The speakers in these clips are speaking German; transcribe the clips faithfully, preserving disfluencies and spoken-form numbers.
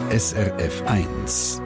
S R F eins.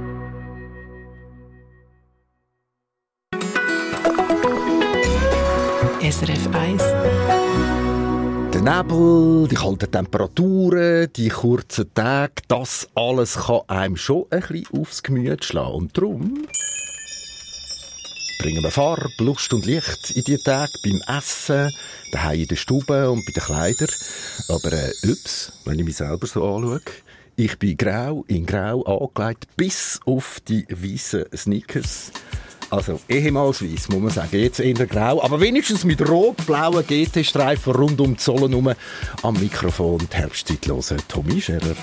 S R F eins. Der Nebel, die kalten Temperaturen, die kurzen Tage, das alles kann einem schon ein bisschen aufs Gemüt schlagen. Und darum bringen wir Farbe, Lust und Licht in diese Tage beim Essen, daheim in der Stube und bei den Kleidern. Aber äh, ups, wenn ich mich selber so anschaue, ich bin grau, in grau angelegt, bis auf die weißen Sneakers. Also ehemals weiss, muss man sagen, jetzt eher grau, aber wenigstens mit rot-blauen G T-Streifen rund um die Sohle herum. Am Mikrofon die herbstzeitlose Tommy Scherer.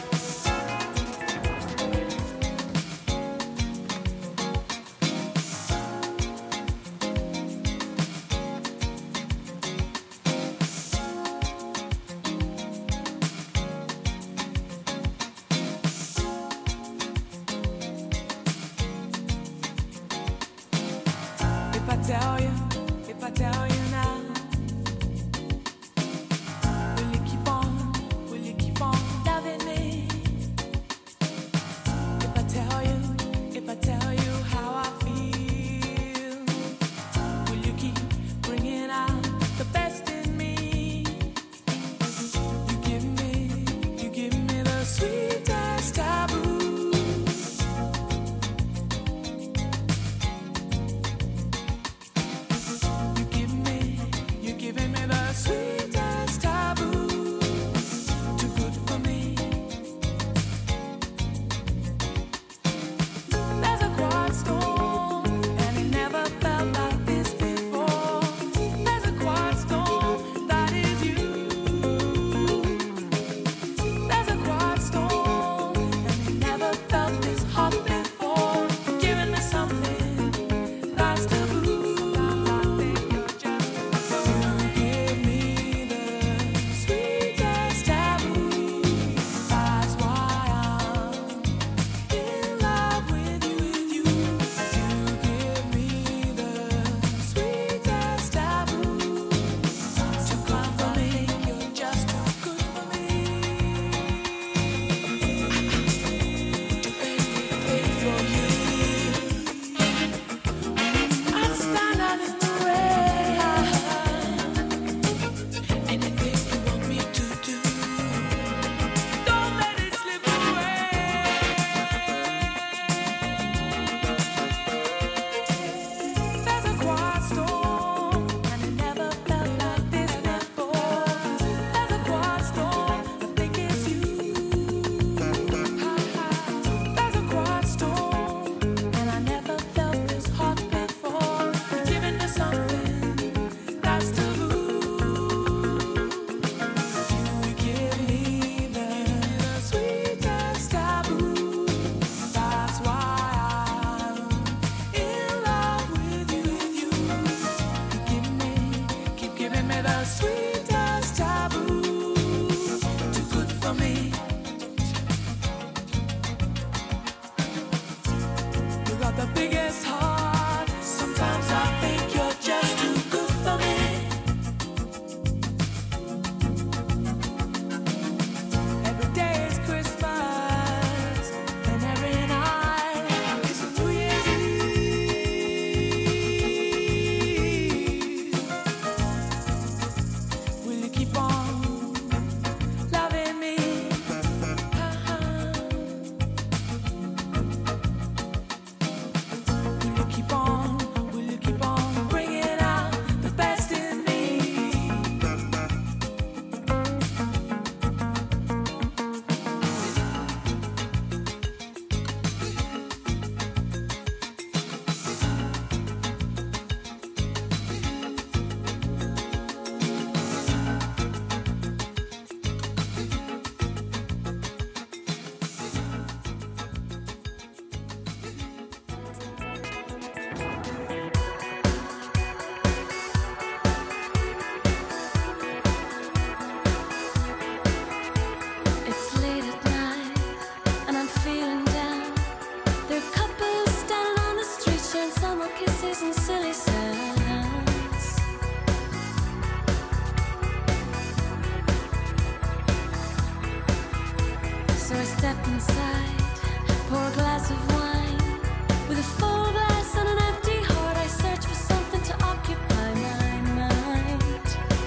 step inside, pour a glass of wine. With a full glass and an empty heart, I search for something to occupy my mind.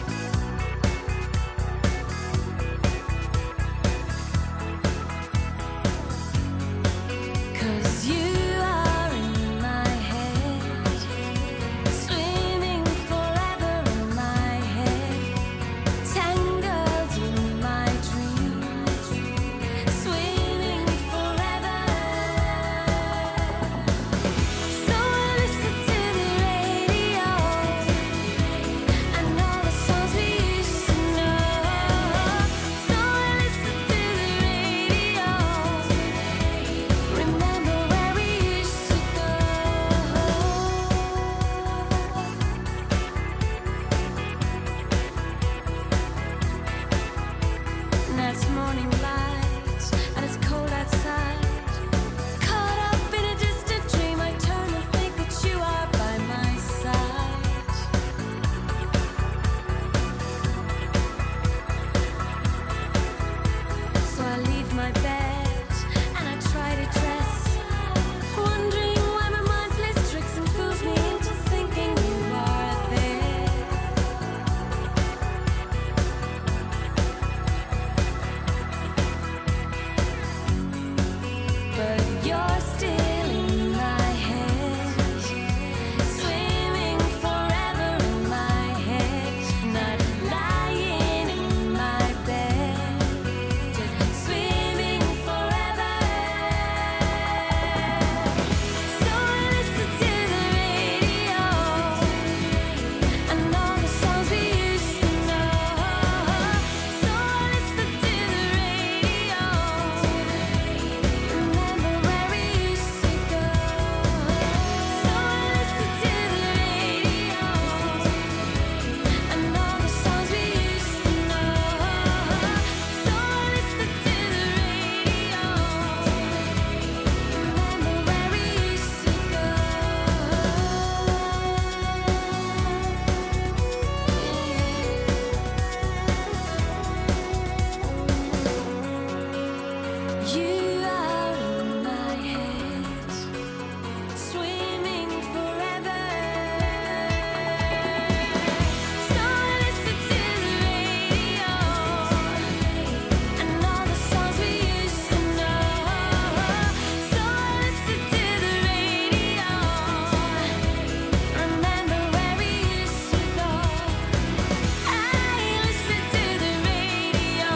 'Cause you are in my head, swimming forever in my head, tangled in my dreams, swimming forever. So I listen to the radio and all the songs we used to know. So I listen to the radio, remember where we used to go. Now it's morning light and it's cold outside. Caught up in a distant dream, I turn and think that you are by my side. So I leave my bed and I try to dress, wondering why my mind plays tricks and fools me into thinking you are there. But you're still in my head, swimming forever in my head, not lying in my bed, just swimming forever. So I listen to the radio and all the songs we used to know. So I listen to the radio, remember where we used to go. So I listen to the radio and all the songs we used to know. So I listen to the radio, remember where we used to go. You are in my head, swimming forever. So I listen to the radio and all the songs we used to know. So I listen to the radio, remember where we used to go. I listen to the radio,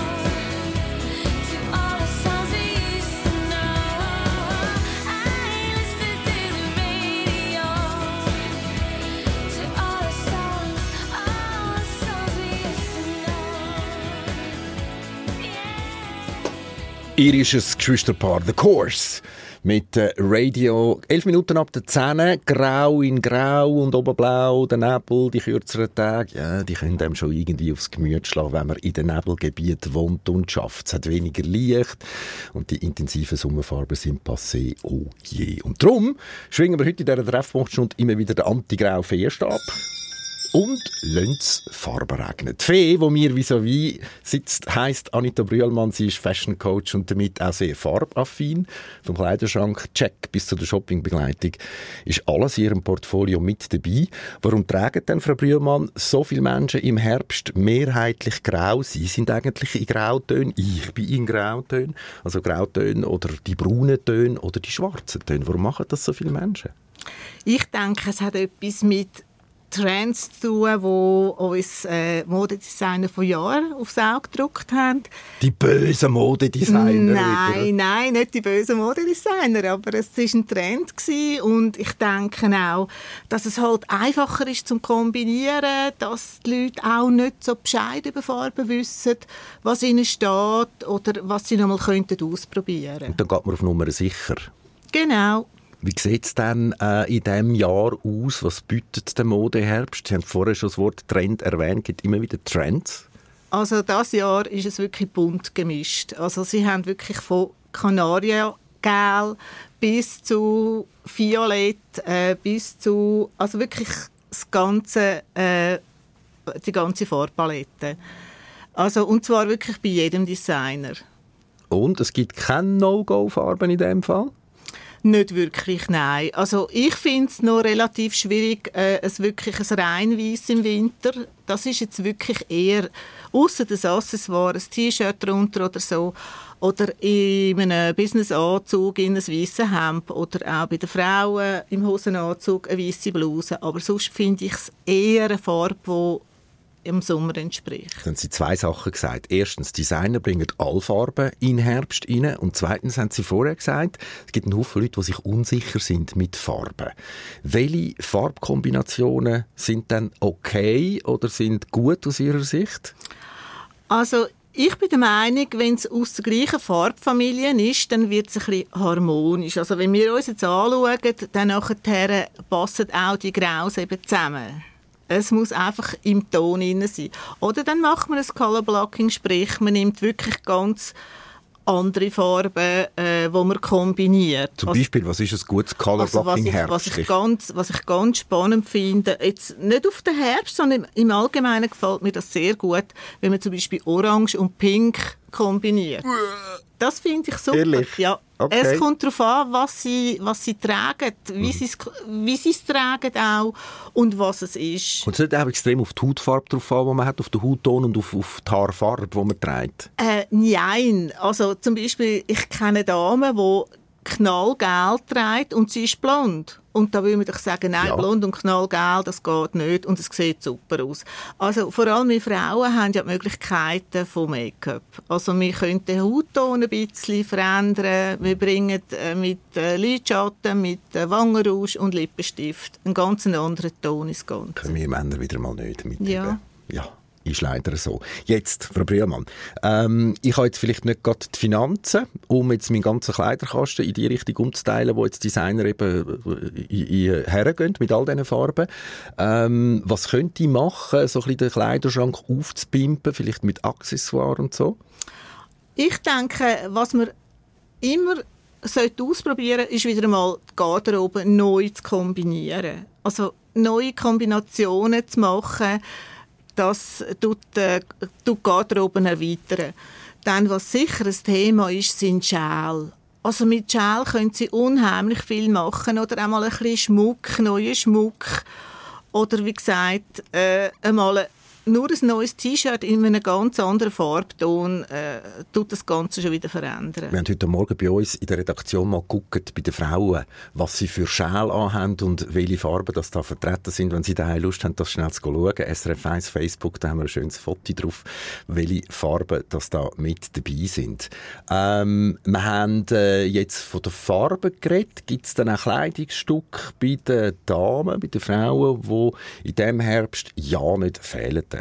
to all the songs we used to know. I listen to the radio, to all the songs, all the songs we used to know. Yeah. Irisches Geschwisterpaar The Course mit äh, Radio. Elf Minuten ab der zehn, grau in grau und oben blau, der Nebel, die kürzeren Tage, ja, die können einem schon irgendwie aufs Gemüt schlagen, wenn man in den Nebelgebieten wohnt und schafft. Es hat weniger Licht und die intensiven Sommerfarben sind passé, oh je. Und darum schwingen wir heute in dieser Treffpunktstunde immer wieder den anti-grauen Feenstab und lassen Farben regnen. Die Fee, die mir vis-à-vis sitzt, heisst Anita Brühlmann. Sie ist Fashion Coach und damit auch sehr farbaffin. Vom Kleiderschrank Check bis zu der Shoppingbegleitung ist alles in ihrem Portfolio mit dabei. Warum tragen denn, Frau Brühlmann, so viele Menschen im Herbst mehrheitlich grau? Sie sind eigentlich in Grautönen, ich bin in Grautönen. Also Grautöne oder die braunen Töne oder die schwarzen Töne. Warum machen das so viele Menschen? Ich denke, es hat etwas mit Trends zu tun, die uns äh, Modedesigner von Jahren aufs Auge gedruckt haben. Die bösen Modedesigner? Nein, wieder. nein, nicht die bösen Modedesigner, aber es war ein Trend gewesen und ich denke auch, dass es halt einfacher ist zum Kombinieren, dass die Leute auch nicht so Bescheid über Farben wissen, was ihnen steht oder was sie noch mal könnten ausprobieren könnten. Und dann geht man auf Nummer sicher. Genau. Wie sieht es denn äh, in diesem Jahr aus? Was bietet der Modeherbst? Sie haben vorher schon das Wort Trend erwähnt. Gibt immer wieder Trends? Also dieses Jahr ist es wirklich bunt gemischt. Also sie haben wirklich von Kanariengel bis zu Violett, äh, bis zu, also wirklich das ganze, äh, die ganze Farbpalette. Also, und zwar wirklich bei jedem Designer. Und es gibt keine No-Go-Farben in dem Fall? Nicht wirklich, nein. Also ich finde es noch relativ schwierig, äh, es wirklich ein rein Weiss im Winter. Das ist jetzt wirklich eher, ausser das Accessoire, ein T-Shirt drunter oder so, oder in einem Businessanzug in einem weißen Hemd oder auch bei den Frauen im Hosenanzug eine weisse Bluse. Aber sonst finde ich es eher eine Farbe, die im Sommer entspricht. Dann haben Sie zwei Sachen gesagt. Erstens, Designer bringen alle Farben in den Herbst rein. Und zweitens haben Sie vorher gesagt, es gibt einen Haufen Leute, die sich unsicher sind mit Farben. Welche Farbkombinationen sind dann okay oder sind gut aus Ihrer Sicht? Also ich bin der Meinung, wenn es aus der gleichen Farbfamilie ist, dann wird es ein bisschen harmonisch. Also wenn wir uns jetzt anschauen, dann nachher passen auch die Graus eben zusammen. Es muss einfach im Ton drin sein. Oder dann macht man ein Color Blocking, sprich man nimmt wirklich ganz andere Farben, äh, die man kombiniert. Zum also, Beispiel, was ist ein gutes Color Blocking also was, ich, was, ich ganz, was ich ganz spannend finde, jetzt nicht auf den Herbst, sondern im Allgemeinen gefällt mir das sehr gut, wenn man zum Beispiel Orange und Pink kombiniert. Das finde ich super. Ehrlich? Ja. Okay. Es kommt darauf an, was sie, was sie tragen, wie sie es wie sie es tragen auch und was es ist. Und es nicht auch extrem auf die Hautfarbe drauf an, die man hat, auf den Hautton und auf, auf die Haarfarbe, die man trägt? Äh, nein. Also zum Beispiel, ich kenne Damen, die knallgelb trägt und sie ist blond. Und da würde man doch sagen, nein, Ja. blond und knallgelb, das geht nicht und es sieht super aus. Also vor allem wir Frauen haben ja die Möglichkeiten von Make-up. Also wir können den Hautton ein bisschen verändern. Wir bringen äh, mit äh, Lidschatten, mit äh, Wangenrouge und Lippenstift einen ganz anderen Ton ins Ganze. Können wir Männer wieder mal nicht mitnehmen. Ja. Ja. Ist leider so. Jetzt, Frau Brühlmann, ähm, ich habe jetzt vielleicht nicht gerade die Finanzen, um jetzt meinen ganzen Kleiderkasten in die Richtung umzuteilen, wo jetzt Designer eben in, in, hergehen mit all diesen Farben. Ähm, was könnte ich machen, so ein bisschen den Kleiderschrank aufzupimpen, vielleicht mit Accessoires und so? Ich denke, was man immer sollte ausprobieren, ist wieder einmal die Garderobe neu zu kombinieren. Also neue Kombinationen zu machen, das tut, äh, tut die Garderobe erweitern. Dann, was sicher ein Thema ist, sind Schäle. Also mit Schälen können Sie unheimlich viel machen oder einmal ein bisschen Schmuck, neuen Schmuck. Oder wie gesagt, äh, einmal nur ein neues T-Shirt in einem ganz anderen Farbton äh, tut das Ganze schon wieder verändern. Wir haben heute Morgen bei uns in der Redaktion mal geguckt, bei den Frauen, was sie für Schäle anhaben und welche Farben das da vertreten sind. Wenn Sie daheim Lust haben, das schnell zu schauen. S R F eins Facebook, da haben wir ein schönes Foto drauf, welche Farben das da mit dabei sind. Ähm, wir haben äh, jetzt von den Farben geredet. Gibt es dann auch Kleidungsstücke bei den Damen, bei den Frauen, die in diesem Herbst ja nicht fehlen dürfen?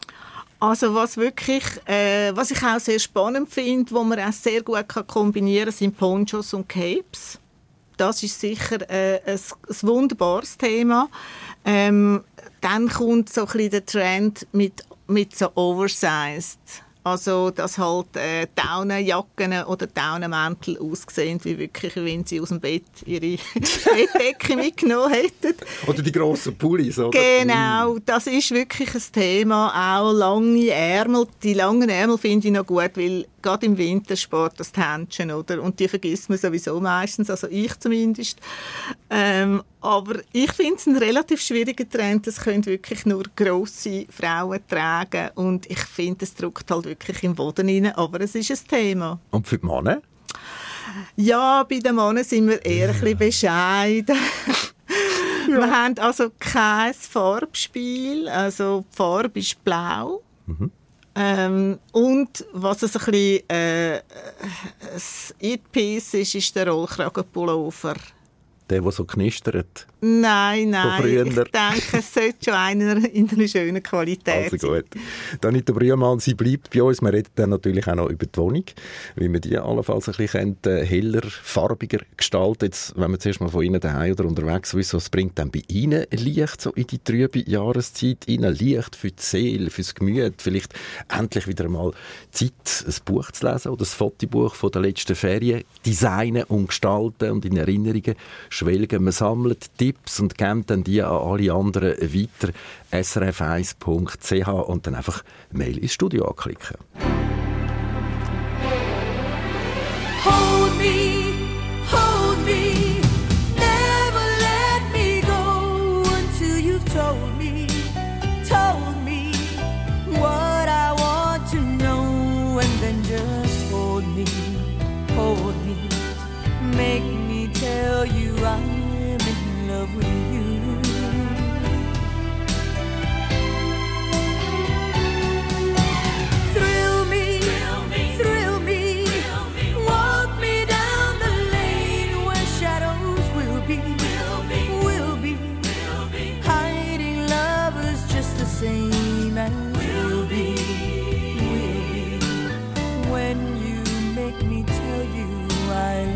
Also was wirklich, äh, was ich auch sehr spannend finde, wo man auch sehr gut kann kombinieren kann, sind Ponchos und Capes. Das ist sicher äh, ein, ein wunderbares Thema. Ähm, dann kommt so ein bisschen der Trend mit, mit so Oversized. Also, dass halt äh, Daunenjacken oder Daunenmäntel aussehen, wie wirklich, wenn sie aus dem Bett ihre Bettdecke mitgenommen hätten. Oder die grossen Pullis, oder? Genau, das ist wirklich ein Thema. Auch lange Ärmel. Die langen Ärmel finde ich noch gut, weil gerade im Winter spart das die Händchen, oder? Und die vergisst man sowieso meistens, also ich zumindest. Ähm, aber ich finde es ein relativ schwieriger Trend. Das können wirklich nur grosse Frauen tragen. Und ich finde, es drückt halt wirklich im Boden rein. Aber es ist ein Thema. Und für die Männer? Ja, bei den Männern sind wir eher ein bisschen bescheiden. Ja. Wir haben also kein Farbspiel. Also die Farbe ist blau. Mhm. Ähm, und was es ein bisschen äh, ein It-Piece ist, ist der Rollkragenpullover. Der, der so knistert? Nein, nein. Ich denke, es sollte schon einer in einer schönen Qualität also gut. Anita Brühlmann, sie bleibt bei uns. Wir reden dann natürlich auch noch über die Wohnung, wie man die allenfalls ein bisschen äh, heller, farbiger gestalten. Jetzt, wenn man zuerst mal von Ihnen daheim oder unterwegs ist, was bringt dann bei Ihnen Licht so in die trübe Jahreszeit? Ihnen Licht für die Seele, fürs Gemüt, vielleicht endlich wieder einmal Zeit, ein Buch zu lesen oder das Fotobuch von der letzten Ferien, designen und gestalten und in Erinnerungen schwelgen. Man sammelt Tipps und geben dann die an alle anderen weiter. S R F eins Punkt C H und dann einfach Mail ins Studio anklicken.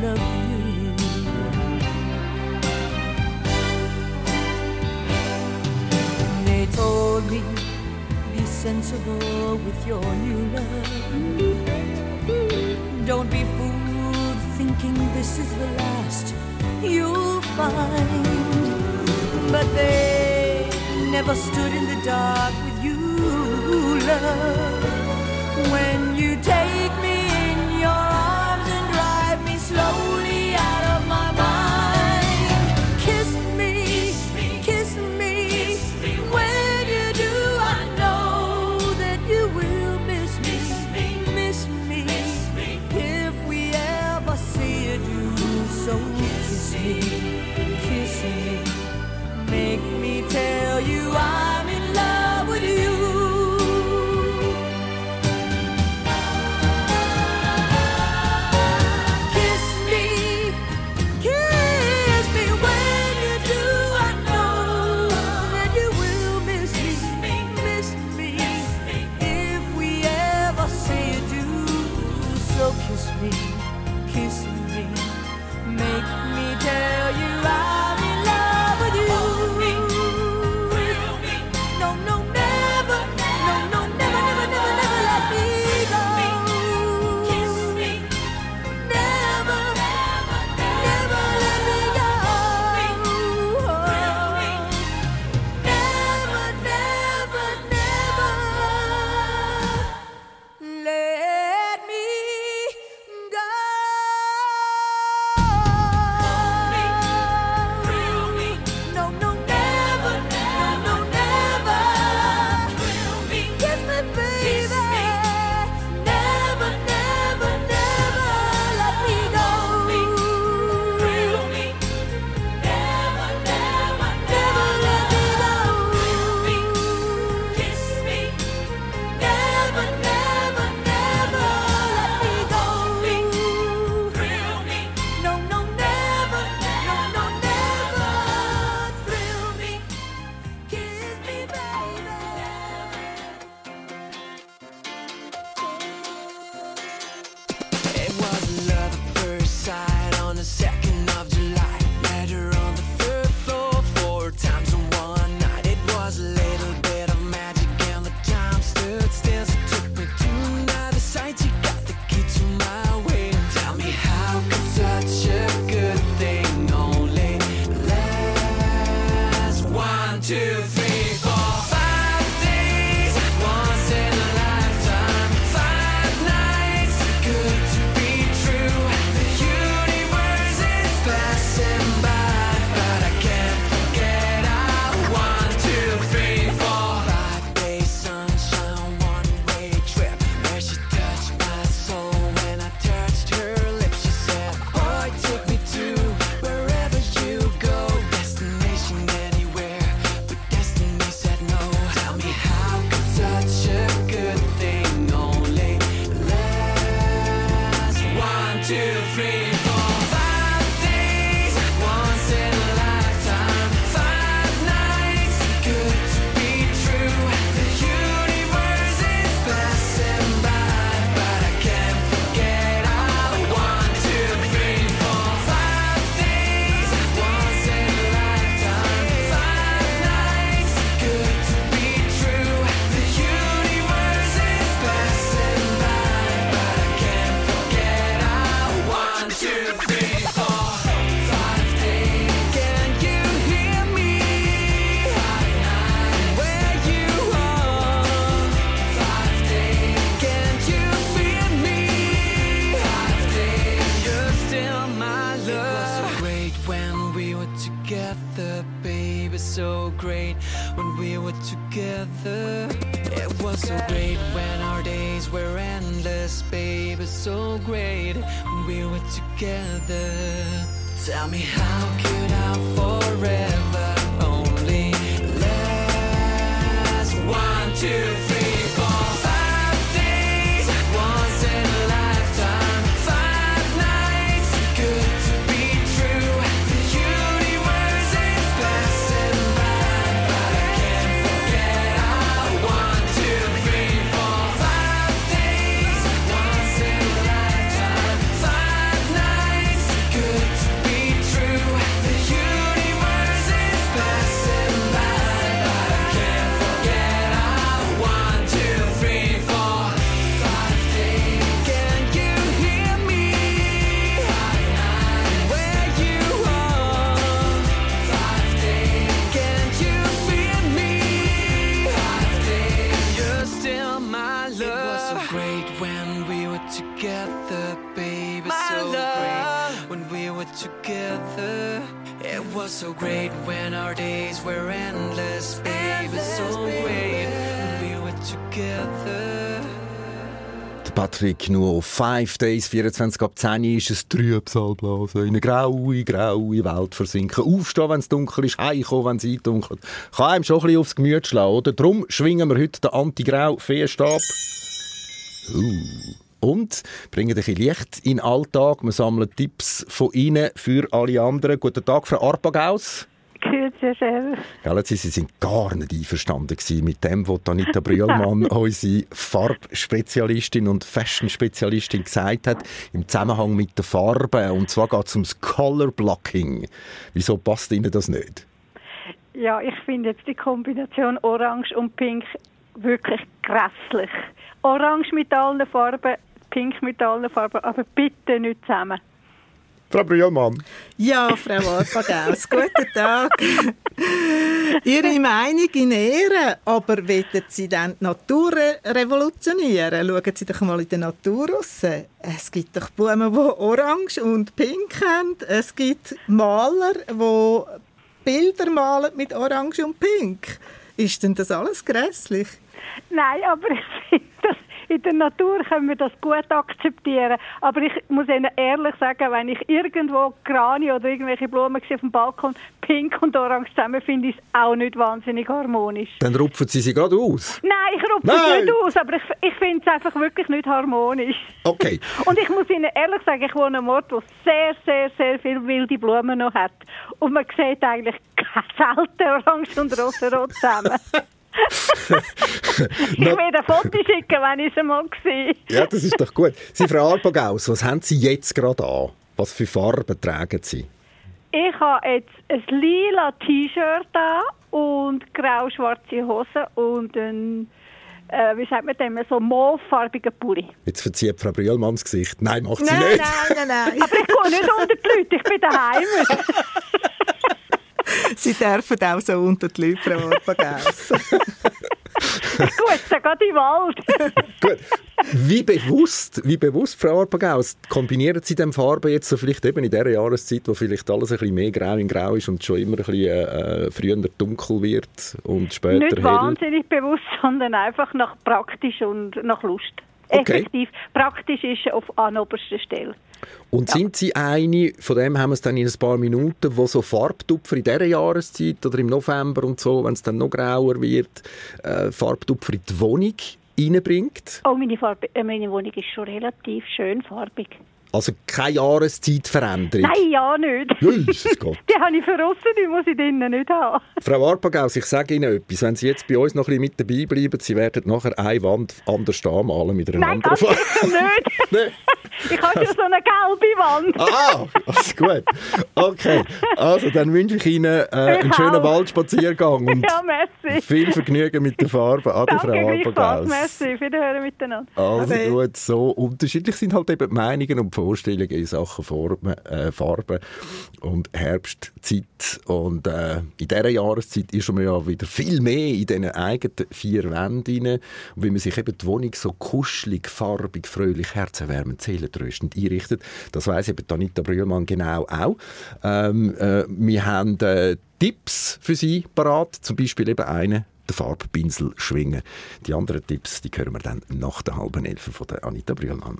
love you. They told me, be sensible with your new love. Don't be fooled thinking this is the last you'll find. But they never stood in the dark with you, love. When you take me in your arms and drive me slowly out of my mind, kiss me, kiss me, when you do I know that you will miss me, miss me, if we ever see you do. So kiss me, kiss me, make me tell you I'm in love with you. Kiss me, kiss me, make me tell you I'm in love with you. No, no, never, no, no, never, never, never, never let me go. Kiss me, never, never, never let me go. Never, never, never let me. Tell me how could I forever only last one, two, three, four, five days, once in a lifetime, five nights, good to be true. The universe is passing by, but I can't forget how one, two, three, four, five days, once in a lifetime, five nights. were together. It was so great when our days were endless, baby. So great when we were together. Patrick, nur «Five Days», vierundzwanzig ab zehn ist es Trübsalblasen, in eine graue, graue Welt versinken, aufstehen, wenn es dunkel ist, heimkommen, wenn es eindunkelt. Kann einem schon ein bisschen aufs Gemüt schlagen, oder? Darum schwingen wir heute den Anti-Grau-Feenstab. Uh. Und bringen ein bisschen Licht in den Alltag. Wir sammeln Tipps von Ihnen für alle anderen. Guten Tag, Frau Arpagaus. Grüezi, Chef. Ja, Sie sind gar nicht einverstanden mit dem, was Anita Brühlmann, unsere Farbspezialistin und Fashion-Spezialistin, gesagt hat, im Zusammenhang mit den Farben. Und zwar geht es ums Color Blocking. Wieso passt Ihnen das nicht? Ja, ich finde jetzt die Kombination Orange und Pink wirklich grässlich. Orange mit allen Farben, Pink mit allen Farben, aber bitte nicht zusammen. Frau Brühlmann. Ja, Frau Arpagaus, guten Tag. Ihre Meinung in Ehren, aber wollen Sie dann die Natur revolutionieren? Schauen Sie doch mal in der Natur raus. Es gibt doch Blumen, die Orange und Pink haben. Es gibt Maler, die Bilder malen mit Orange und Pink. Ist denn das alles grässlich? Nein, aber ich finde, dass in der Natur können wir das gut akzeptieren. Aber ich muss Ihnen ehrlich sagen, wenn ich irgendwo Grani oder irgendwelche Blumen sehe auf dem Balkon, Pink und Orange zusammen, finde ich es auch nicht wahnsinnig harmonisch. Dann rupfen Sie sie gerade aus? Nein, ich rupfe Nein. es nicht aus, aber ich, ich finde es einfach wirklich nicht harmonisch. Okay. Und ich muss Ihnen ehrlich sagen, ich wohne an einem Ort, der sehr, sehr, sehr viele wilde Blumen noch hat. Und man sieht eigentlich selten Orange und Rosarot zusammen. Ich werde ein Foto schicken, wenn ich es einmal sehe. Ja, das ist doch gut. Sie, Frau Arpagaus, was haben Sie jetzt gerade an? Was für Farben tragen Sie? Ich habe jetzt ein lila T-Shirt an und grau-schwarze Hosen und ein, äh, wie sagt man dem, so mauvefarbigen Pulli. Jetzt verzieht Frau Brühlmann das Gesicht. Nein, macht sie Nein, nicht. nein, nein, nein. Aber ich gehe nicht unter die Leute, ich bin daheim. Sie dürfen auch so unter die Leute, Frau Arpagaus. Gut, dann geht im Wald. Gut. Wie bewusst, wie bewusst, Frau Arpagaus, kombinieren Sie diese Farben jetzt so vielleicht eben in dieser Jahreszeit, wo vielleicht alles ein bisschen mehr grau in grau ist und schon immer ein bisschen äh, früher dunkel wird und später Nicht hell? wahnsinnig bewusst, sondern einfach nach praktisch und nach Lust. Okay. Effektiv. Praktisch ist auf an oberster Stelle. Und sind Sie eine, von dem haben wir es dann in ein paar Minuten, wo so Farbtupfer in dieser Jahreszeit oder im November und so, wenn es dann noch grauer wird, äh, Farbtupfer in die Wohnung reinbringt? Oh, meine, Farbe, äh, meine Wohnung ist schon relativ schön farbig. Also keine Jahreszeitveränderung? Nein, ja nicht. Jesus Gott. Die habe ich verrissen, die muss ich drinnen nicht haben. Frau Arpagaus, ich sage Ihnen etwas. Wenn Sie jetzt bei uns noch ein bisschen mit dabei bleiben, Sie werden nachher eine Wand anders anmalen mit einer Nein, anderen ganz Farbe. sicher nicht. Nein. Ich habe ja so eine gelbe Wand. Ah, also gut. Okay, also dann wünsche ich Ihnen äh, einen Ich schönen auch. Waldspaziergang und Ja, merci. viel Vergnügen mit den Farben. Ade, Frau Danke, gleichfalls. Arpagaus. Merci. Wiederhören miteinander. Also Ade. gut, so unterschiedlich sind halt eben die Meinungen und die Vorstellungen in Sachen Formen, äh, Farben und Herbstzeit. Und äh, in dieser Jahreszeit ist man ja wieder viel mehr in diesen eigenen vier Wänden rein. Und wie man sich eben die Wohnung so kuschelig, farbig, fröhlich, herzerwärmend, seelentröstend einrichtet, das weiss eben Anita Brühlmann genau auch. Ähm, äh, wir haben äh, Tipps für Sie parat, zum Beispiel eben einen, den Farbpinsel schwingen. Die anderen Tipps, die hören wir dann nach der halben Elf von der Anita Brühlmann.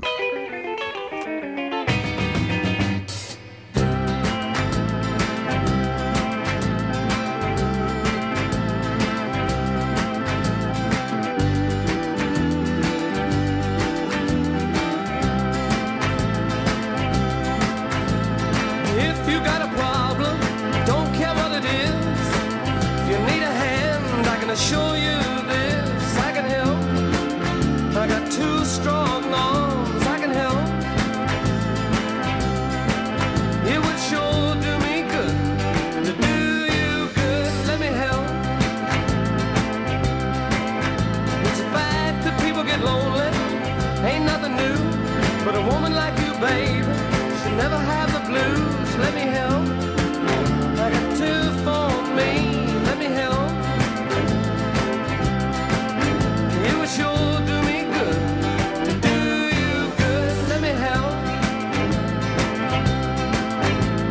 If you got a problem, don't care what it is. If you need a hand, I can assure you this. I can help. I got two strong arms. I can help. It would sure do me good to do you good. Let me help. It's a fact that people get lonely. Ain't nothing new, but a woman like you, babe, should never have the blues. Let me help. I got two for me. Let me help. It would sure do me good to do you good. Let me help.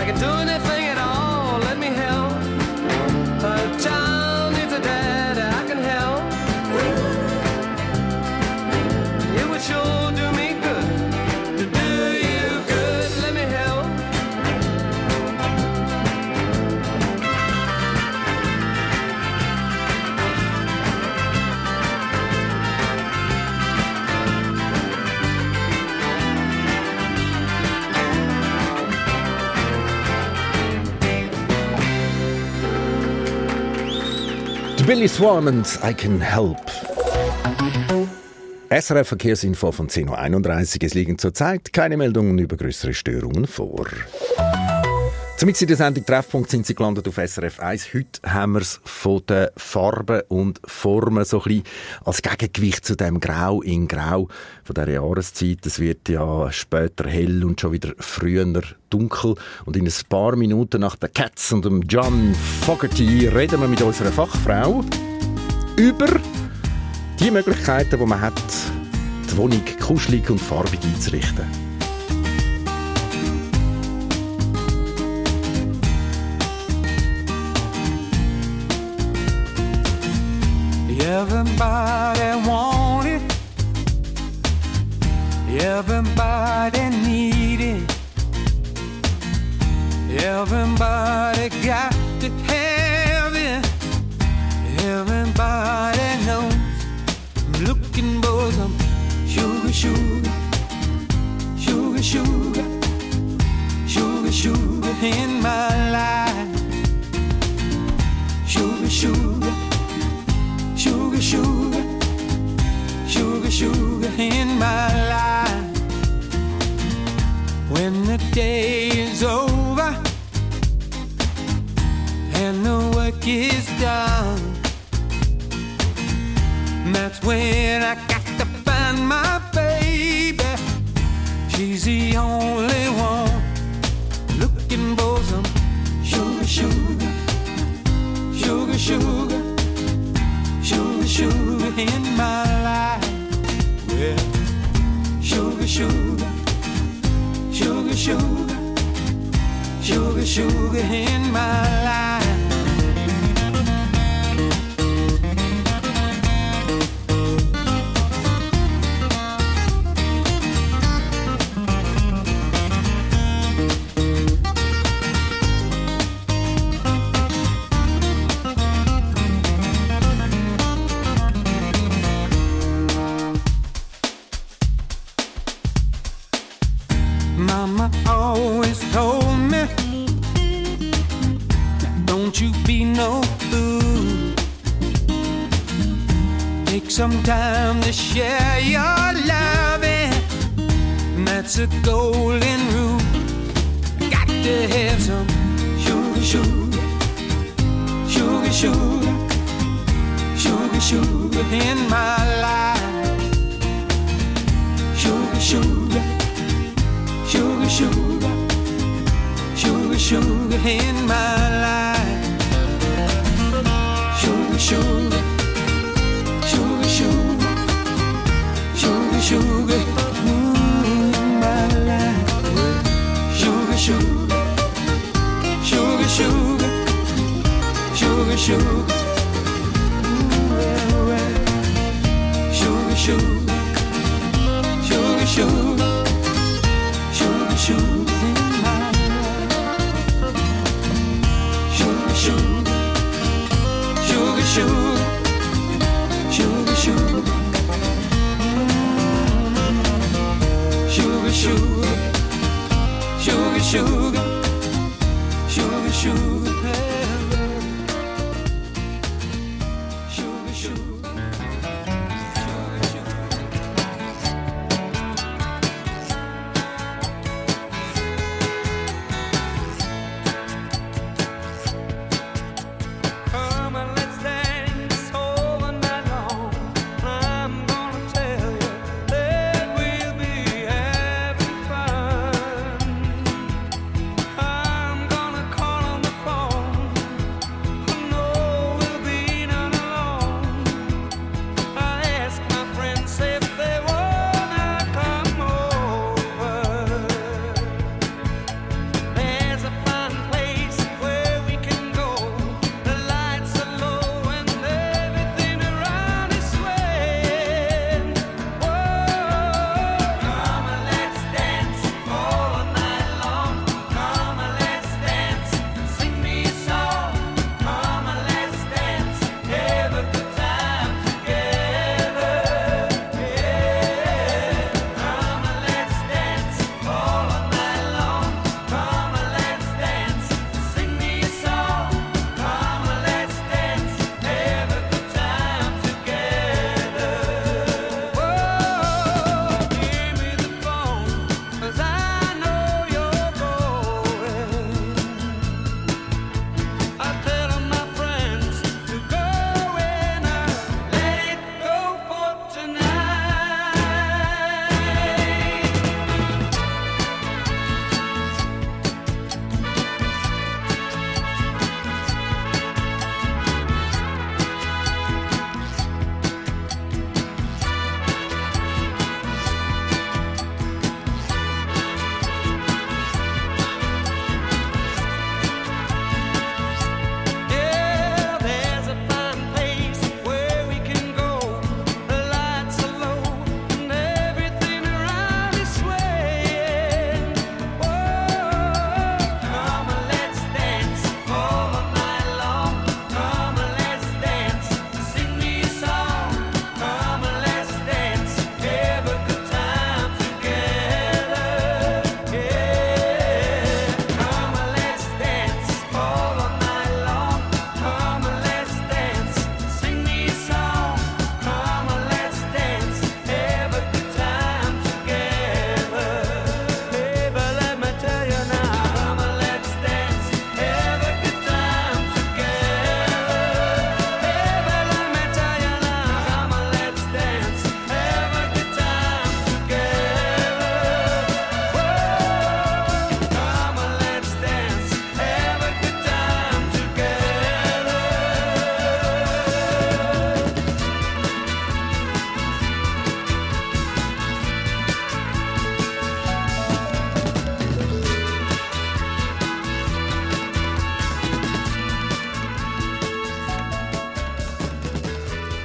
can do anything at all. Let me help. A child needs a dad, I can help. It would sure do me good to do you good. Let me help. Billy Swan und I Can Help. S R F Verkehrsinfo von zehn Uhr einunddreißig. Es liegen zurzeit keine Meldungen über größere Störungen vor. Somit in der Sendung Treffpunkt sind Sie gelandet auf S R F eins. Heute haben wir es von den Farben und Formen so ein bisschen als Gegengewicht zu dem Grau in Grau von dieser Jahreszeit. Es wird ja später hell und schon wieder früher dunkel. Und in ein paar Minuten nach den Cats und dem John Fogerty reden wir mit unserer Fachfrau über die Möglichkeiten, die man hat, die Wohnung kuschelig und farbig einzurichten. Everybody want it. Everybody need it. Everybody got to have it. Everybody knows I'm looking for some sugar, sugar, sugar, sugar, sugar, sugar in my life. Sugar, sugar. Sugar, sugar, sugar, sugar in my life. When the day is over and the work is done, that's when I got to find my baby. She's the only one looking for some sugar, sugar, sugar, sugar. Sugar, sugar in my life. Well, sugar, sugar, sugar, sugar, sugar, sugar in my life. Mama always told me, don't you be no fool. Take some time to share your loving. That's a golden rule. Got to have some sugar, sugar, sugar, sugar, sugar, sugar in my life. Sugar, sugar. Sugar, sugar, sugar, sugar in my life. Sugar, sugar, sugar, sugar, sugar, sugar mm, in my life. Sugar, sugar, sugar, sugar, sugar, sugar. Mm, well, well. Sugar, sugar, sugar, sugar. Sugar in my life. Sugar, sugar, sugar, sugar, sugar, sugar. Mm. Sugar, sugar, sugar, sugar, sugar, sugar. Sugar, sugar.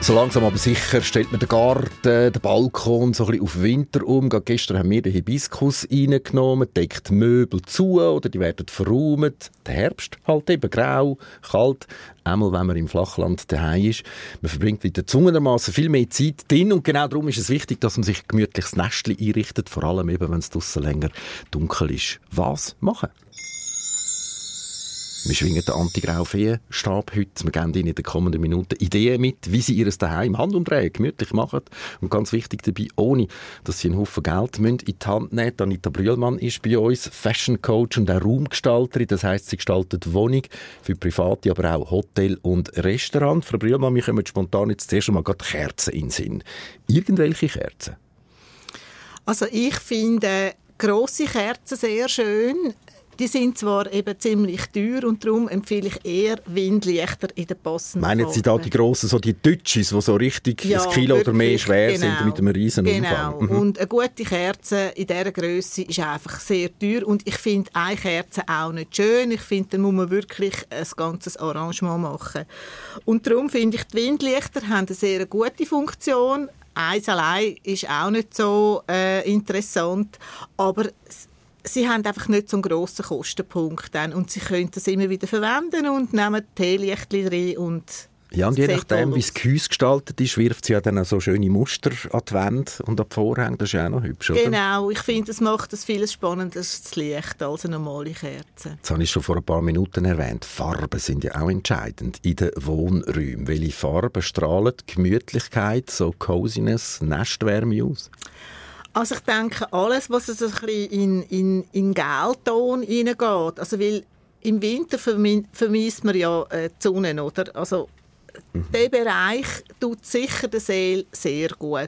So langsam aber sicher stellt man den Garten, den Balkon so ein bisschen auf Winter um. Gerade gestern haben wir den Hibiskus reingenommen, deckt die Möbel zu oder die werden verräumt. Der Herbst halt eben grau, kalt. Einmal, wenn man im Flachland daheim ist. Man verbringt wieder zwungenermassen viel mehr Zeit drin und genau darum ist es wichtig, dass man sich ein gemütliches Nestchen einrichtet, vor allem eben, wenn es draussen länger dunkel ist. Was machen? Wir schwingen den Anti-Grau-Feenstab heute. Wir geben Ihnen in den kommenden Minuten Ideen mit, wie Sie Ihr daheim Handumdrehen gemütlich machen. Und ganz wichtig dabei, ohne dass Sie einen Haufen Geld in die Hand nehmen. Anita Brühlmann ist bei uns Fashion Coach und auch Raumgestalterin. Das heisst, sie gestaltet Wohnung für Private, aber auch Hotel und Restaurant. Frau Brühlmann, wir kommen spontan jetzt zuerst einmal gerade Kerzen in den Sinn. Irgendwelche Kerzen? Also ich finde grosse Kerzen sehr schön. Die sind zwar eben ziemlich teuer und darum empfehle ich eher Windlichter in den passenden Meinen Sie da die grossen, so die Deutschis, die so richtig Ja, ein Kilo oder mehr wirklich, schwer genau. sind mit einem riesen Genau. Umfang? Mhm. Und eine gute Kerze in dieser Grösse ist einfach sehr teuer und ich finde eine Kerze auch nicht schön. Ich finde, da muss man wirklich ein ganzes Arrangement machen. Und darum finde ich, die Windlichter haben eine sehr gute Funktion. Eins allein ist auch nicht so äh, interessant, aber sie haben einfach nicht so einen grossen Kostenpunkt dann. Und sie können das immer wieder verwenden und nehmen Teelichtchen drin und Ja, und je sieht nachdem, toll wie das aus. Gehäuse gestaltet ist, wirft sie ja dann auch so schöne Muster an die Wände und an die Vorhänge. Das ist ja auch noch hübsch, oder? Genau, ich finde, es macht es viel spannenderes Licht als eine normale Kerze. Das habe ich schon vor ein paar Minuten erwähnt. Farben sind ja auch entscheidend in den Wohnräumen. Welche Farben strahlen Gemütlichkeit, so Coziness, Nestwärme aus? Also ich denke, alles, was so ein bisschen in, in, in Gelton hineingeht, also weil im Winter vermi- vermisst man ja äh, die Sonne, oder? Also mhm. dieser Bereich tut sicher der Seele sehr gut.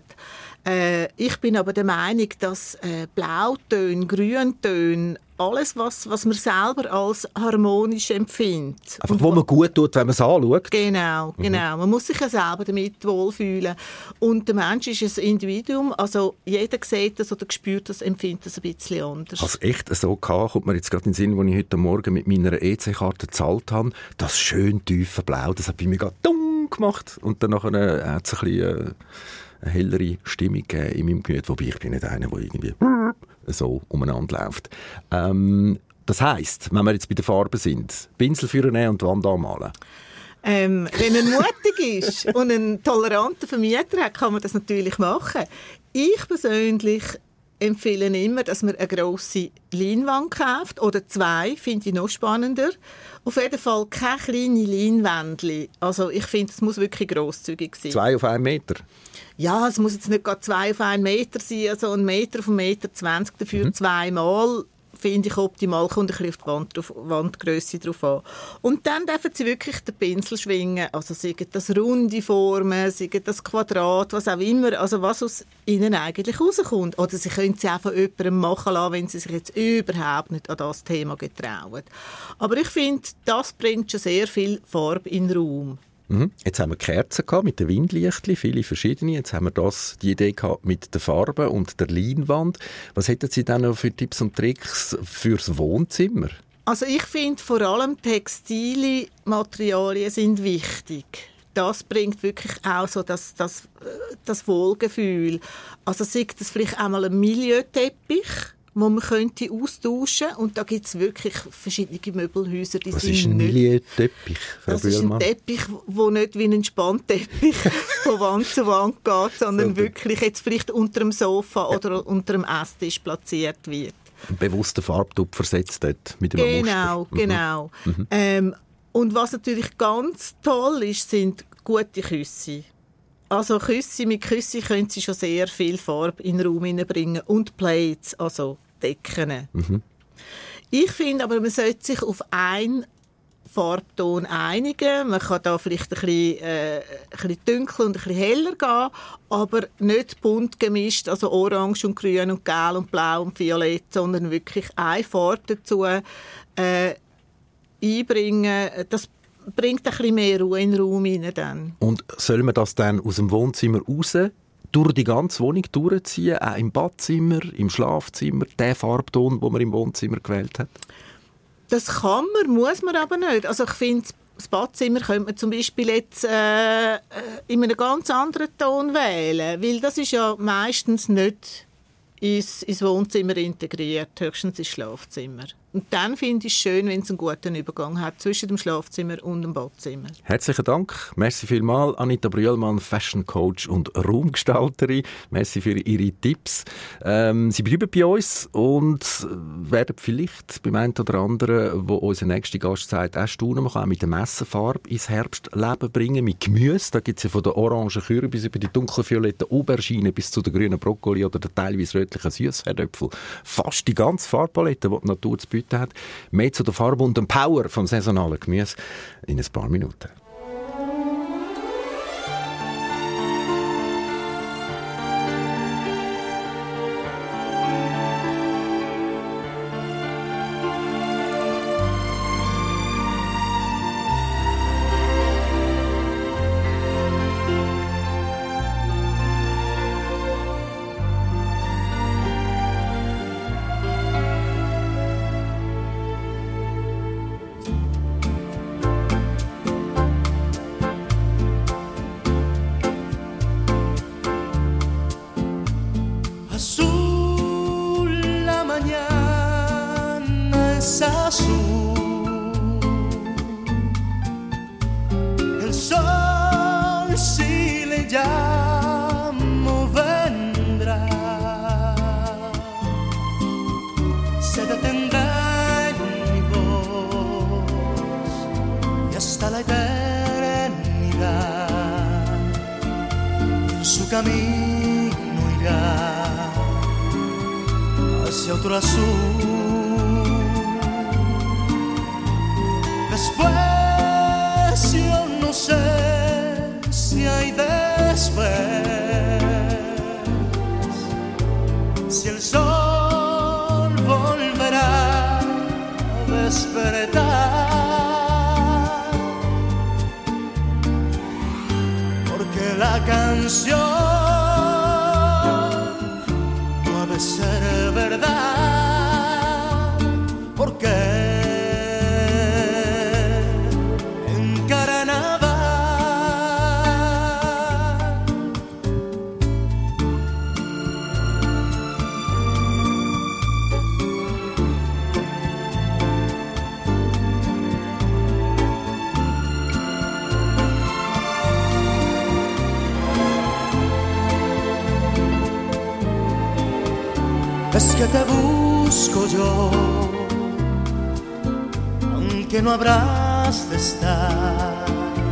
Äh, ich bin aber der Meinung, dass äh, Blautöne, Grüntöne, alles, was, was man selber als harmonisch empfindet. Einfach, wo man gut tut, wenn man es anschaut. Genau, genau. Man muss sich ja selber damit wohlfühlen. Und der Mensch ist ein Individuum, also jeder sieht das oder spürt das, empfindet das ein bisschen anders. Als echt so gehabt, kommt mir jetzt gerade in den Sinn, als ich heute Morgen mit meiner E C-Karte gezahlt habe, das schön tiefe Blau, das hat bei mir gerade dumm gemacht. Und dann nachher, äh, hat es ein bisschen, äh, eine hellere Stimmung gegeben in meinem Gemüt, wobei ich bin nicht einer, der irgendwie so umeinander läuft. Ähm, das heisst, wenn wir jetzt bei den Farben sind, Pinsel nehmen und die Wand anmalen. Ähm, wenn er mutig ist und einen toleranten Vermieter hat, kann man das natürlich machen. Ich persönlich empfehle immer, dass man eine grosse Leinwand kauft oder zwei, finde ich noch spannender. Auf jeden Fall keine kleine Leinwändchen. Also ich finde, es muss wirklich grosszügig sein. Zwei auf einen Meter? Ja, es muss jetzt nicht gerade zwei auf einen Meter sein, also ein Meter auf einen Meter zwanzig, dafür mhm. zweimal, finde ich optimal, kommt ein bisschen auf die Wand, auf Wandgrösse drauf an. Und dann dürfen Sie wirklich den Pinsel schwingen, also sei das runde Formen, sei das Quadrat, was auch immer, also was aus Ihnen eigentlich rauskommt. Oder Sie können es auch von jemandem machen lassen, wenn Sie sich jetzt überhaupt nicht an das Thema getrauen. Aber ich finde, das bringt schon sehr viel Farbe in den Raum. Mhm. Jetzt haben wir Kerzen gehabt mit den Windlichtchen, viele verschiedene. Jetzt haben wir das, die Idee gehabt mit den Farben und der Leinwand. Was hätten Sie denn noch für Tipps und Tricks fürs Wohnzimmer? Also ich finde vor allem textile Materialien sind wichtig. Das bringt wirklich auch so das, das, das Wohlgefühl. Also sei das vielleicht einmal ein Milieuteppich, wo man könnte austauschen könnte. Und da gibt es wirklich verschiedene Möbelhäuser, die Was sind ist ein nicht... Milieuteppich, Frau Das ist ein Bühlmann? Teppich, der nicht wie ein Spannteppich von Wand zu Wand geht, sondern wirklich jetzt vielleicht unter dem Sofa oder unter dem Esstisch platziert wird. Einen bewussten Farbtupfer versetzt dort mit einem Genau, Muster. Mhm. genau. Mhm. Ähm, und was natürlich ganz toll ist, sind gute Küsse. Also Küsse, mit Küsse können Sie schon sehr viel Farbe in den Raum hineinbringen. Und Plates, also Decken. Mhm. Ich finde aber, man sollte sich auf einen Farbton einigen. Man kann da vielleicht ein bisschen, äh, ein bisschen dunkler und ein bisschen heller gehen, aber nicht bunt gemischt, also orange und grün und gelb und blau und violett, sondern wirklich eine Farbe dazu äh, einbringen. Das bringt ein bisschen mehr Ruhe in den Raum rein dann. Und soll man das dann aus dem Wohnzimmer raus durch die ganze Wohnung durchziehen, auch im Badzimmer, im Schlafzimmer, den Farbton, den man im Wohnzimmer gewählt hat? Das kann man, muss man aber nicht. Also ich finde, das Badzimmer könnte man zum Beispiel jetzt äh, in einem ganz anderen Ton wählen, weil das ist ja meistens nicht ins, ins Wohnzimmer integriert, höchstens ins Schlafzimmer. Und dann finde ich es schön, wenn es einen guten Übergang hat zwischen dem Schlafzimmer und dem Badzimmer. Herzlichen Dank. Merci vielmals, Anita Brühlmann, Fashion Coach und Raumgestalterin. Merci für Ihre Tipps. Ähm, Sie bleiben bei uns und werden vielleicht beim einen oder anderen, wo unser nächster Gast sagt, auch staunen, man kann auch mit der Messenfarbe ins Herbstleben bringen, mit Gemüse. Da gibt es ja von der orangen Kürbis über die dunkelvioletten Auberginen bis zu den grünen Brokkoli oder den teilweise rötlichen Süßherdöpfel. Fast die ganze Farbpalette, die die Natur zu bieten hat. Mehr zu der Farbe und dem Power vom saisonalen Gemüse in ein paar Minuten. Azul, la mañana es azul. El sol, si le llamo, vendrá. Se detendrá en mi voz y hasta la eternidad en su camino irá hacia otro azul. Después yo no sé si hay después, si el sol volverá a despertar, porque la canción no ha de ser verdad, porque en carnaval es que te busco yo, aunque no habrás de estar,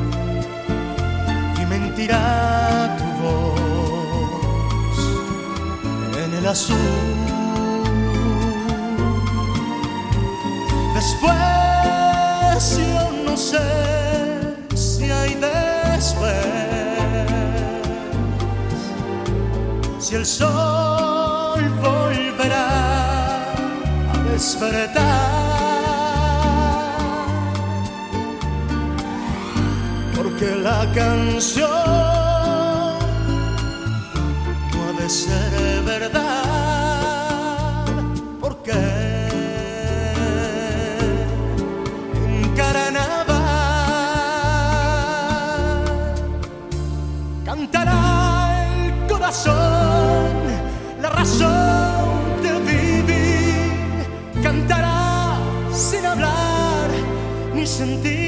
y mentirá tu voz en el azul. Después yo no sé si hay después, si el sol volverá a despertar, porque la canción no ha de ser verdad, porque en carnaval cantará el corazón, la razón de vivir, cantará sin hablar ni sentir.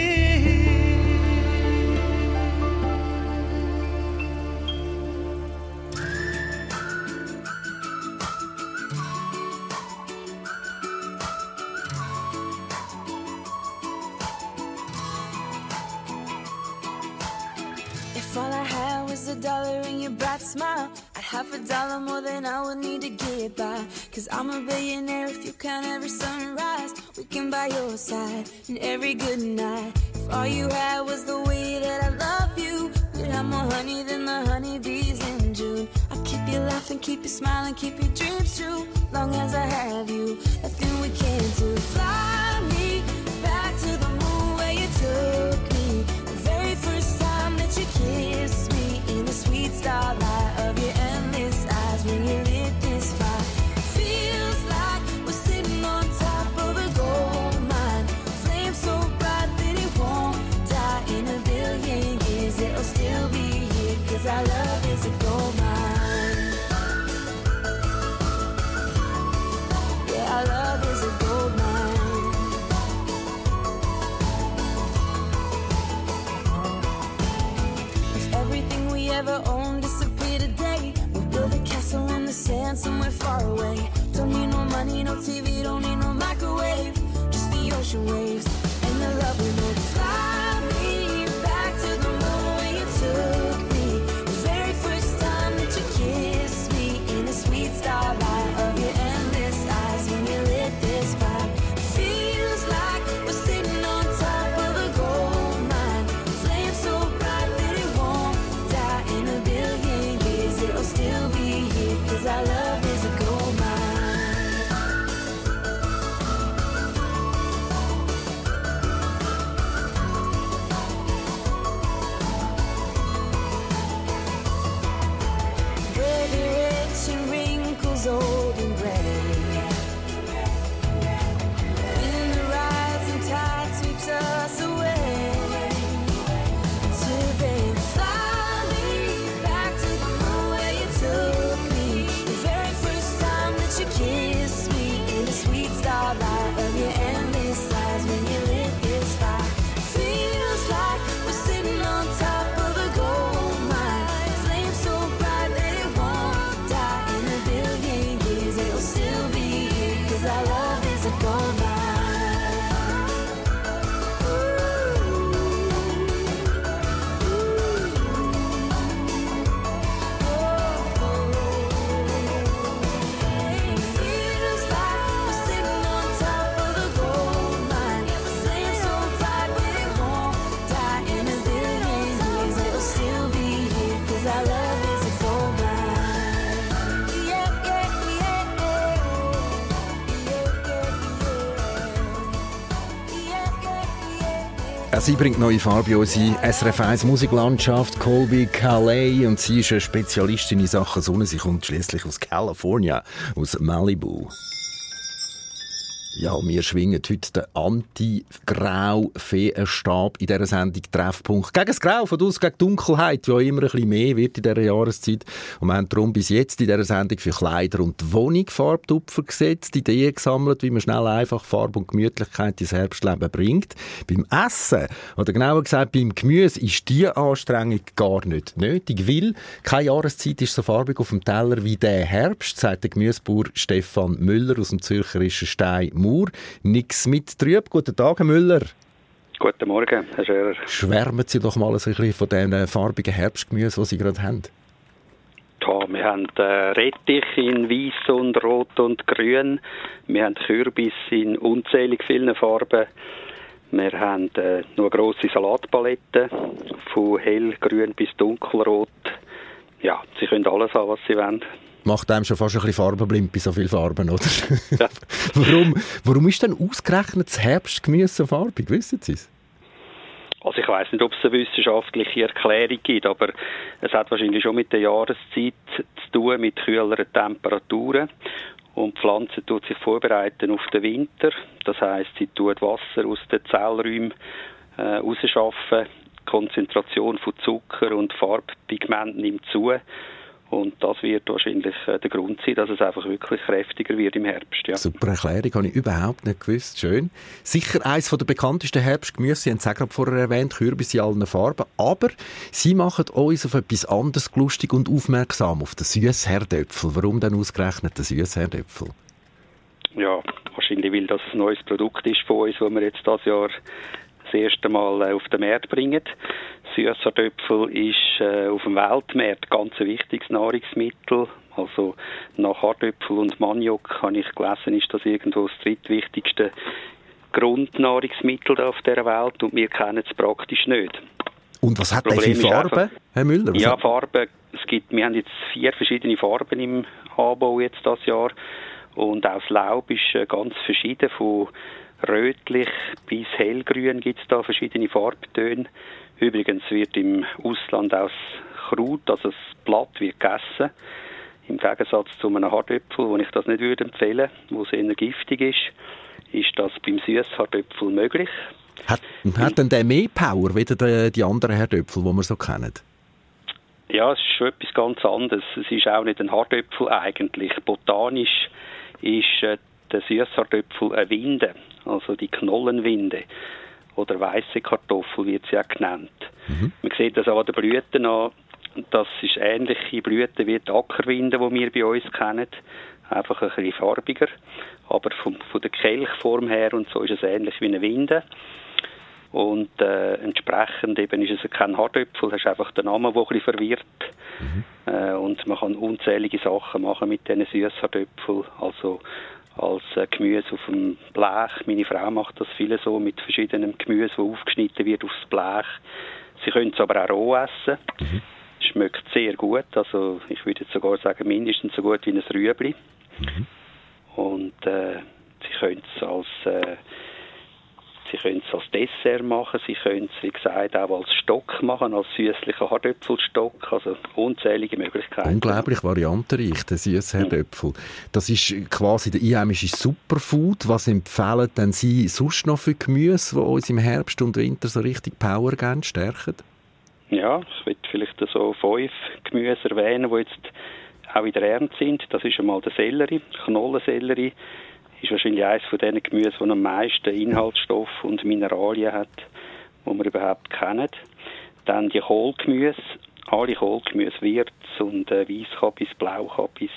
If all I had was a dollar and your bright smile, I'd have a dollar more than I would need to get by. Cause I'm a billionaire if you count every sunrise. We can buy your side and every good night. If all you had was the way that I love you, we'd have more honey than the honeybees in June. I'll keep you laughing, keep you smiling, keep your dreams true. Long as I have you, nothing we can't do. Fly me back to the moon where you took me. The very first time that you kissed me, in the sweet starlight of your endless eyes when you lit this fire. Feels like we're sitting on top of a gold mine, flame so bright that it won't die. ocean waves and the love we made. Fly me back to the moment when you took me, the very first time that you kissed me in the sweet starlight of your endless eyes when you lit this fire. Feels like we're sitting on top of a gold mine, flame so bright that it won't die. In a billion years it'll still be here, 'cause our love is a gold mine. Ruby rich and wrinkles old and gray. When the rising tide sweeps us away, to then fly me back to the moon where you took me, the very first time that you kissed me in the sweet starlight of your endless eyes when you lit this fire. Feels like we're sitting on top of a gold mine, flame so bright that it won't die. In a billion years it'll still be here, 'cause our love is a gold mine. Feels like we're sitting on top of a gold mine, flame so bright that it won't die. In a billion years it'll still be here, 'cause our love is a gold mine. Yeah, yeah, yeah, yeah. Yeah, yeah, yeah, yeah. Sie bringt neue Farbe in unsere S R F eins Musiklandschaft, Colby Calais, und sie ist eine Spezialistin in Sachen Sonne. Sie kommt schließlich aus California, aus Malibu. Ja, wir schwingen heute den Anti-Grau-Feenstab in dieser Sendung Treffpunkt. Gegen das Grau, von aus gegen die Dunkelheit, die ja immer ein bisschen mehr wird in dieser Jahreszeit. Und wir haben darum bis jetzt in dieser Sendung für Kleider und Wohnung Farbtupfer gesetzt, Ideen gesammelt, wie man schnell einfach Farbe und Gemütlichkeit ins Herbstleben bringt. Beim Essen, oder genauer gesagt beim Gemüse, ist diese Anstrengung gar nicht nötig, weil keine Jahreszeit ist so farbig auf dem Teller wie der Herbst, sagt der Gemüsebauer Stefan Müller aus dem zürcherischen Stein Mur. Nix mit trüb. Guten Tag, Herr Müller. Guten Morgen, Herr Scherer. Schwärmen Sie doch mal ein bisschen von diesen farbigen Herbstgemüse, die Sie gerade haben. Ja, wir haben äh, Rettich in Weiß und Rot und Grün. Wir haben Kürbis in unzählig vielen Farben. Wir haben äh, nur grosse Salatpaletten, von hellgrün bis dunkelrot. Ja, Sie können alles haben, was Sie wollen. Macht einem schon fast ein bisschen farbenblind bei so vielen Farben, oder? Ja. warum, warum ist denn ausgerechnet das Herbstgemüse so farbig? Wissen Sie es? Also ich weiss nicht, ob es eine wissenschaftliche Erklärung gibt, aber es hat wahrscheinlich schon mit der Jahreszeit zu tun, mit kühleren Temperaturen. Und die Pflanze tut sich vorbereiten auf den Winter. Das heisst, sie tut Wasser aus den Zellräumen äh, rausschaffen. Die Konzentration von Zucker und Farbpigment nimmt zu. Und das wird wahrscheinlich äh, der Grund sein, dass es einfach wirklich kräftiger wird im Herbst. Ja. Super Erklärung, habe ich überhaupt nicht gewusst. Schön. Sicher eines der bekanntesten Herbstgemüse, Sie haben es auch gerade vorher erwähnt, Kürbis in allen Farben. Aber Sie machen uns auf etwas anderes lustig und aufmerksam, auf den Süssherdöpfel. Warum denn ausgerechnet den Süssherdöpfel? Ja, wahrscheinlich, weil das ein neues Produkt ist von uns, das wir jetzt dieses Jahr das erste Mal auf den Markt bringen. Süssherdöpfel ist äh, auf dem Weltmarkt ganz ein wichtiges Nahrungsmittel. Also nach Hardöpfel und Maniok, habe ich gelesen, ist das irgendwo das drittwichtigste Grundnahrungsmittel auf dieser Welt und wir kennen es praktisch nicht. Und was hat der für Farben, einfach, Herr Müller? Was ja, hat... Farben. Es gibt, wir haben jetzt vier verschiedene Farben im Anbau jetzt das Jahr und auch das Laub ist äh, ganz verschieden, von rötlich bis hellgrün gibt es da verschiedene Farbtöne. Übrigens wird im Ausland auch das Kraut, also das Blatt, wird gegessen. Im Gegensatz zu einem Hardöpfel, wo ich das nicht würde empfehlen, wo es eher giftig ist, ist das beim Süssherdöpfel möglich. Hat, hat denn der mehr Power wie die, die anderen Herdöpfel, die wir so kennen? Ja, es ist schon etwas ganz anderes. Es ist auch nicht ein Hardöpfel eigentlich. Botanisch ist äh, der Süssherdöpfel eine Winde, also die Knollenwinde. Oder weisse Kartoffel wird sie auch genannt. Mhm. Man sieht das auch an den Blüten an. Das ist ähnliche Blüten wie die Ackerwinde, die wir bei uns kennen. Einfach ein bisschen farbiger. aber vom, von der Kelchform her und so ist es ähnlich wie eine Winde. Und äh, entsprechend eben ist es kein Hardöpfel, das ist einfach der Name, der ein bisschen verwirrt. Mhm. Äh, und man kann unzählige Sachen machen mit diesen Süßhardöpfeln, also als äh, Gemüse auf dem Blech. Meine Frau macht das viele so mit verschiedenem Gemüse, das aufgeschnitten wird aufs Blech. Sie können es aber auch roh essen. Mhm. Schmeckt sehr gut, also ich würde jetzt sogar sagen, mindestens so gut wie ein Rüebli. Mhm. Und äh, Sie können es als äh, Sie können es als Dessert machen, Sie können es, wie gesagt, auch als Stock machen, als süßlichen Hardöpfelstock, also unzählige Möglichkeiten. Unglaublich variantenreich, der süße Herdöpfel. Das ist quasi der einheimische Superfood. Was empfehlen denn Sie sonst noch für Gemüse, die uns im Herbst und Winter so richtig Power geben, stärken? Ja, ich würde vielleicht so fünf Gemüse erwähnen, die jetzt auch in der Ernte sind. Das ist einmal der Sellerie, Knollensellerie. Ist wahrscheinlich eines von diesen Gemüse, die am meisten Inhaltsstoffe und Mineralien hat, die wir überhaupt kennen. Dann die Kohlgemüse, alle Kohlgemüse, Wirz und äh, Weisskabbis, Blaukabbis,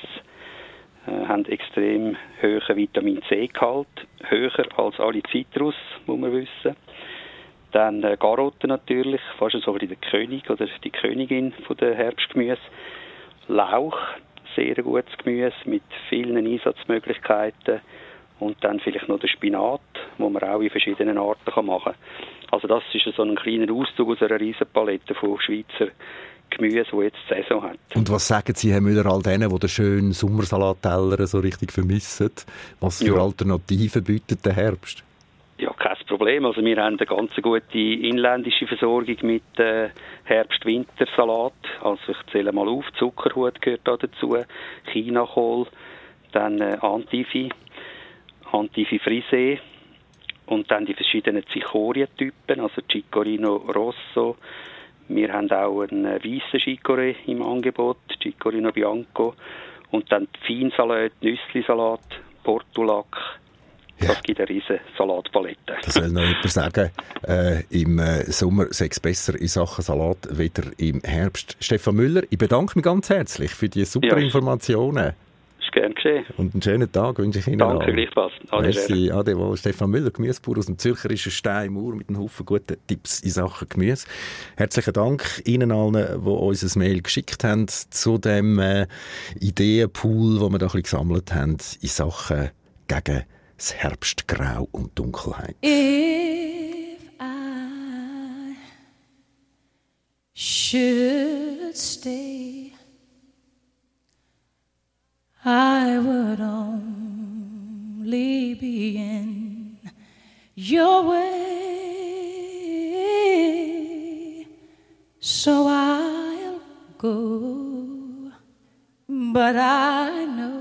äh, haben extrem hohen Vitamin C-Gehalt, höher als alle Zitrus, muss man wissen. Dann äh, Karotten natürlich, fast so wie der König oder die Königin von der Herbstgemüse. Lauch, sehr gutes Gemüse mit vielen Einsatzmöglichkeiten. Und dann vielleicht noch der Spinat, den man auch in verschiedenen Arten machen kann. Also das ist so ein kleiner Auszug aus einer riesen Palette von Schweizer Gemüse, die jetzt die Saison hat. Und was sagen Sie, Herr Müller, all denen, die den schönen Sommersalatteller so richtig vermissen? Was für ja. Alternativen bietet der Herbst? Ja, kein Problem. Also wir haben eine ganz gute inländische Versorgung mit äh, Herbst-Wintersalat. Also ich zähle mal auf, Zuckerhut gehört da dazu, Chinakohl, dann äh, Antifi, Antifi Frisee und dann die verschiedenen Chicorée-Typen, also Chicorino Rosso. Wir haben auch einen äh, weißen Chicorée im Angebot, Chicorino Bianco. Und dann Feinsalat, Nüsslisalat, Portulak. Ja. Das gibt eine riesige Salatpalette. Das soll noch jemand sagen, äh, im äh, Sommer sei es besser in Sachen Salat wieder im Herbst. Stefan Müller, ich bedanke mich ganz herzlich für die super ja. Informationen. Ist gern geschehen. Und einen schönen Tag wünsche ich Ihnen. Danke, gleichfalls. Merci, Ade. Stefan Müller, Gemüsebauer aus dem zürcherischen Steinmauer mit einem Haufen guten Tipps in Sachen Gemüse. Herzlichen Dank Ihnen allen, die uns ein Mail geschickt haben zu dem äh, Ideenpool, den wir da ein bisschen gesammelt haben in Sachen gegen das Herbstgrau und Dunkelheit. If I should stay, I would only be in your way, so I'll go, but I know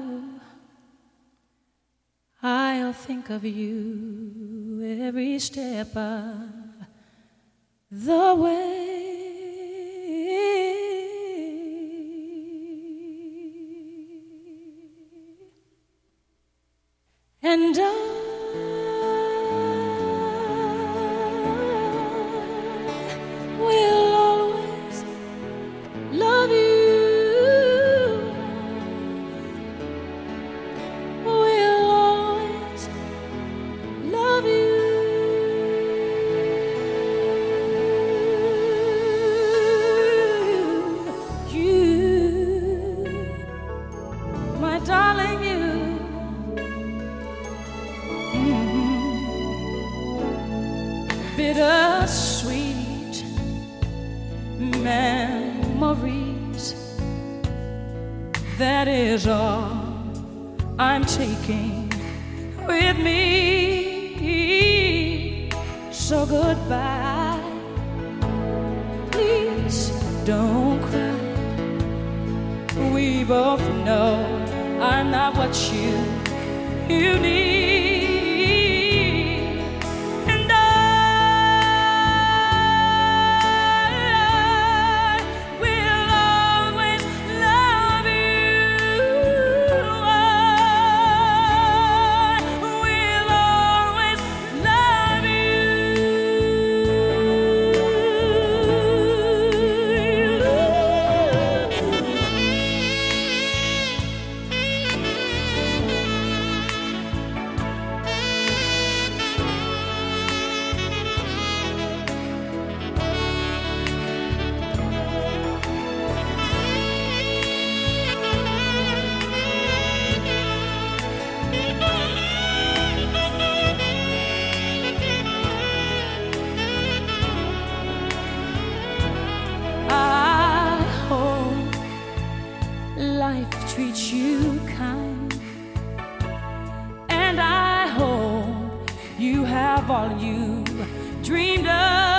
I'll think of you every step of the way. And I will always love you. Will always love you. You, my darling, you. Bittersweet memories, that is all I'm taking with me. So goodbye, please don't cry. We both know I'm not what you, you need. have all you dreamed of,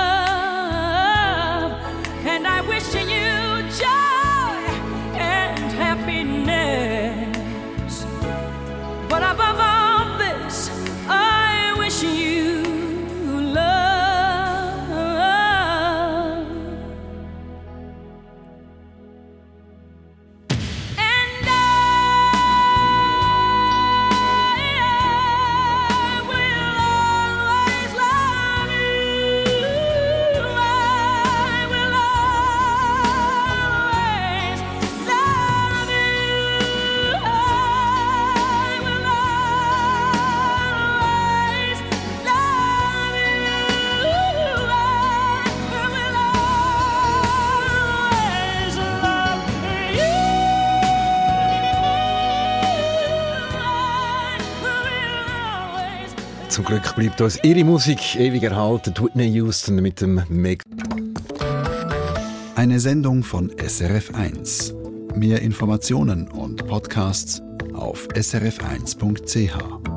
and I wish you joy and happiness. But above all this, I wish you love. And I will always love you. I will always love you. I will always love you. Zum Glück bleibt uns ihre Musik ewig erhalten. Whitney Houston mit dem Meg. Eine Sendung von S R F eins. Mehr Informationen und Podcasts auf s r f eins punkt c h.